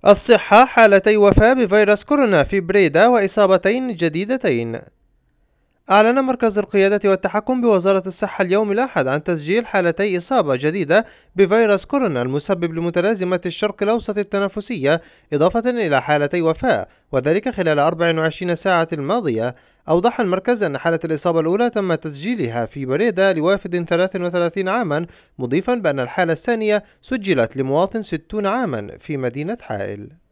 الصحة: حالتي وفاة بفيروس كورونا في بريدة وإصابتين جديدتين. أعلن مركز القيادة والتحكم بوزارة الصحة اليوم الأحد عن تسجيل حالتي إصابة جديدة بفيروس كورونا المسبب لمتلازمة الشرق الأوسط التنفسية، إضافة إلى حالتي وفاة، وذلك خلال 24 ساعة الماضية. أوضح المركز أن حالة الإصابة الأولى تم تسجيلها في بريدة لوافد 33 عاما، مضيفا بأن الحالة الثانية سجلت لمواطن 60 عاما في مدينة حائل.